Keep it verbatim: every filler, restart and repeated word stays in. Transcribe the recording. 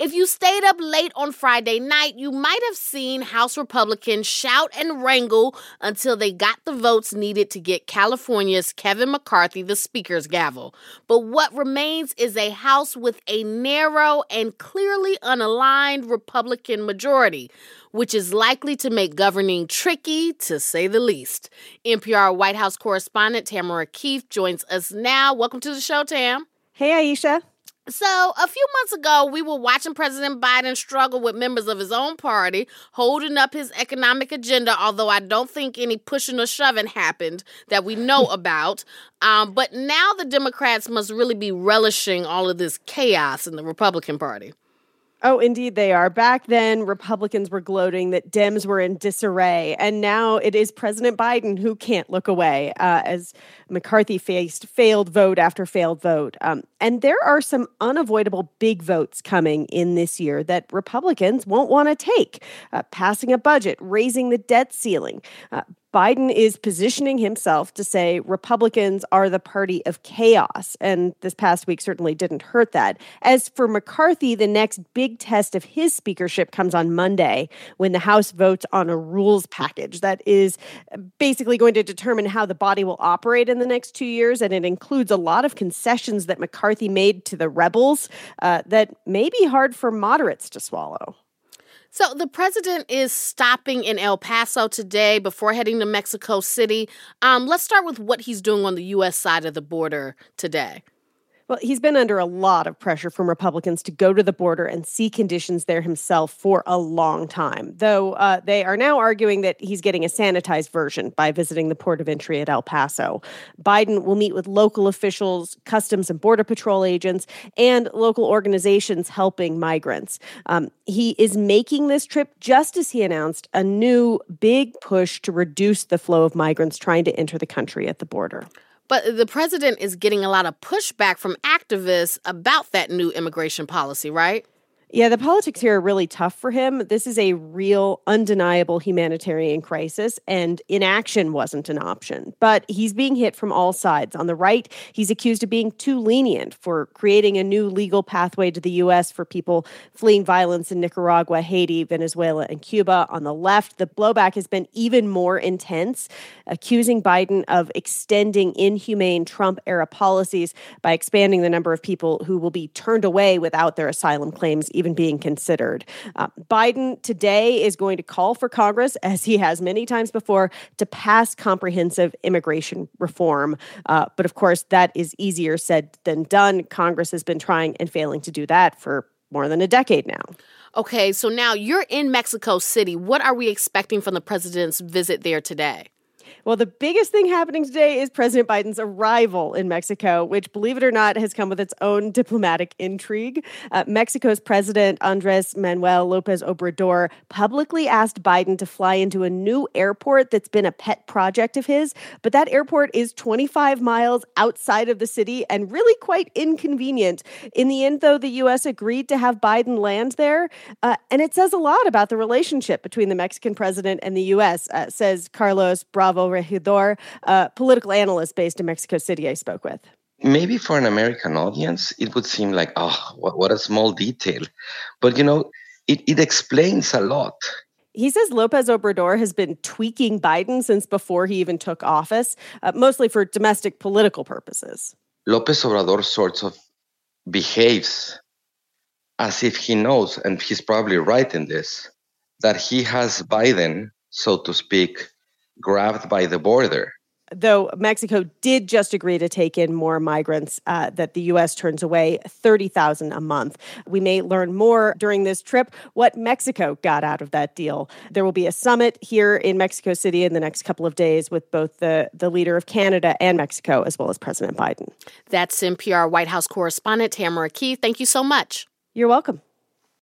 If you stayed up late on Friday night, you might have seen House Republicans shout and wrangle until they got the votes needed to get California's Kevin McCarthy the Speaker's gavel. But what remains is a House with a narrow and clearly unaligned Republican majority, which is likely to make governing tricky, to say the least. N P R White House correspondent Tamara Keith joins us now. Welcome to the show, Tam. Hey, Aisha. So, a few months ago, we were watching President Biden struggle with members of his own party, holding up his economic agenda, although I don't think any pushing or shoving happened that we know about. Um, but now the Democrats must really be relishing all of this chaos in the Republican Party. Oh, indeed they are. Back then, Republicans were gloating that Dems were in disarray. And now it is President Biden who can't look away uh, as McCarthy faced failed vote after failed vote. Um, and there are some unavoidable big votes coming in this year that Republicans won't want to take. Uh, passing a budget, raising the debt ceiling. Uh, Biden is positioning himself to say Republicans are the party of chaos, and this past week certainly didn't hurt that. As for McCarthy, the next big test of his speakership comes on Monday when the House votes on a rules package that is basically going to determine how the body will operate in the next two years, and it includes a lot of concessions that McCarthy made to the rebels uh, that may be hard for moderates to swallow. So the president is stopping in El Paso today before heading to Mexico City. Um, let's start with what he's doing on the U S side of the border today. Well, he's been under a lot of pressure from Republicans to go to the border and see conditions there himself for a long time, though uh, they are now arguing that he's getting a sanitized version by visiting the port of entry at El Paso. Biden will meet with local officials, Customs and Border Patrol agents, and local organizations helping migrants. Um, he is making this trip just as he announced a new big push to reduce the flow of migrants trying to enter the country at the border. But the president is getting a lot of pushback from activists about that new immigration policy, right? Yeah, the politics here are really tough for him. This is a real, undeniable humanitarian crisis, and inaction wasn't an option. But he's being hit from all sides. On the right, he's accused of being too lenient for creating a new legal pathway to the U S for people fleeing violence in Nicaragua, Haiti, Venezuela, and Cuba. On the left, the blowback has been even more intense, accusing Biden of extending inhumane Trump-era policies by expanding the number of people who will be turned away without their asylum claims even being considered. Uh, Biden today is going to call for Congress, as he has many times before, to pass comprehensive immigration reform. Uh, but of course, that is easier said than done. Congress has been trying and failing to do that for more than a decade now. Okay, so now you're in Mexico City. What are we expecting from the president's visit there today? Well, the biggest thing happening today is President Biden's arrival in Mexico, which, believe it or not, has come with its own diplomatic intrigue. Uh, Mexico's President Andrés Manuel López Obrador publicly asked Biden to fly into a new airport that's been a pet project of his, but that airport is twenty-five miles outside of the city and really quite inconvenient. In the end, though, the U S agreed to have Biden land there, uh, and it says a lot about the relationship between the Mexican president and the U S, uh, says Carlos Bravo Regidor, a political analyst based in Mexico City I spoke with. Maybe for an American audience, it would seem like, oh, what, what a small detail. But, you know, it, it explains a lot. He says López Obrador has been tweaking Biden since before he even took office, uh, mostly for domestic political purposes. López Obrador sort of behaves as if he knows, and he's probably right in this, that he has Biden, so to speak, grabbed by the border. Though Mexico did just agree to take in more migrants uh, that the U S turns away, thirty thousand a month. We may learn more during this trip what Mexico got out of that deal. There will be a summit here in Mexico City in the next couple of days with both the, the leader of Canada and Mexico, as well as President Biden. That's N P R White House correspondent Tamara Keith. Thank you so much. You're welcome.